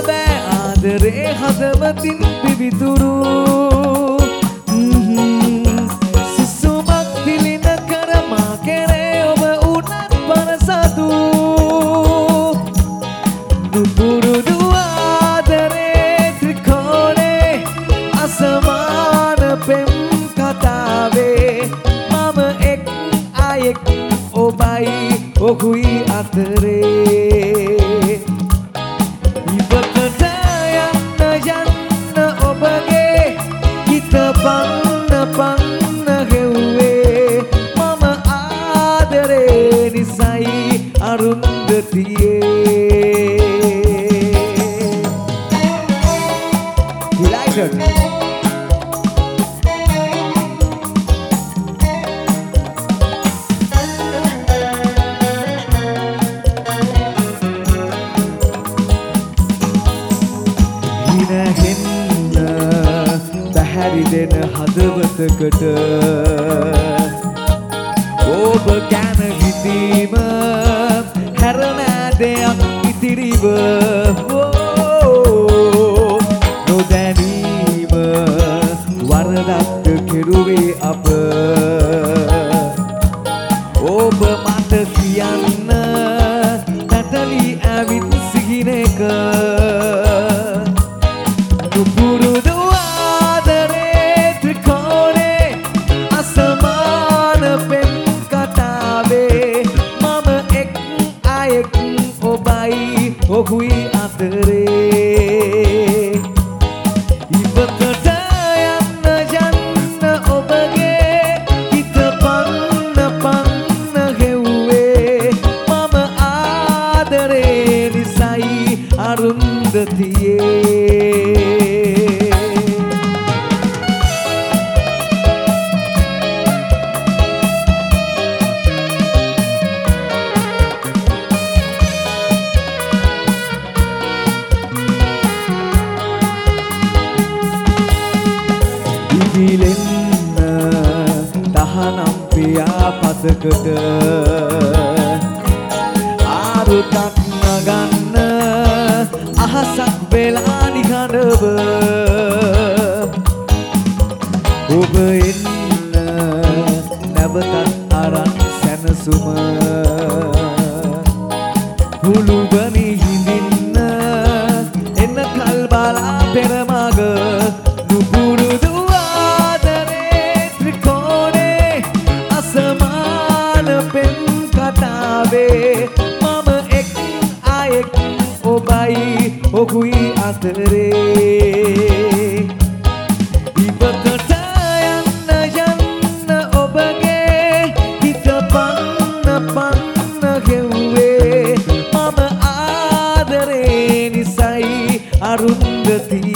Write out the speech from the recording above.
බෑ ආදරේ හදවතින් පිවිතුරු සිසුමක් දිලින කරමා කෙරේ ඔබ උනත් පරසතු නුපුරුදු ආදරේ ත්‍රිකෝණේ අසමාන පෙම් කතාවේ මම එක් අයෙක් ඔබයි ඔහුයි අතරේ ඉවතට යන්න ඔබගේ හිත පන්න හෙව්වේ මම ආදරේ නිසයි අරුන්දතියේ බැහැරි දෙන හදවතකට ඔබ ගැන හිතීම හැරනෑ දෙයක් ඉතිරිව නොදැනීම වරදක්ද කෙරුවේ අප ඔබ මට කියන්න පැටලි ඇවිත් සිහිනක නුපුරුදු ආදරේ ත්‍රිකෝණේ අසමාන පෙම් කතාවේ මම එක් අයෙක් ඔබයි ඔහුයි අතරේ ඉවතට යන්න ඔබගේ හිත පන්න හෙව්වේ මම ආදරේ නිසයි අරුන්දතියේ ඉවිලෙන්න තහනම් පියාපතකට ආරුතක් නගන්න අහසක් වෙලා නිකඩව ඔබ එන්න නැවතත් අරන් සැනසුම හුළුබනි හිඳින්න එන්න කල් බලා පෙරමග නුපුරුදු ආදරේ ත්‍රිකෝණේ අසමාන පෙම් කතාවේ මම එක් අයෙක් ඔබයි ඔහුයි අතරේ ඉවතට යන්න ඔබගේ හිත පන්න හෙව්වේ මම ආදරේ නිසයි අරුන්දතියේ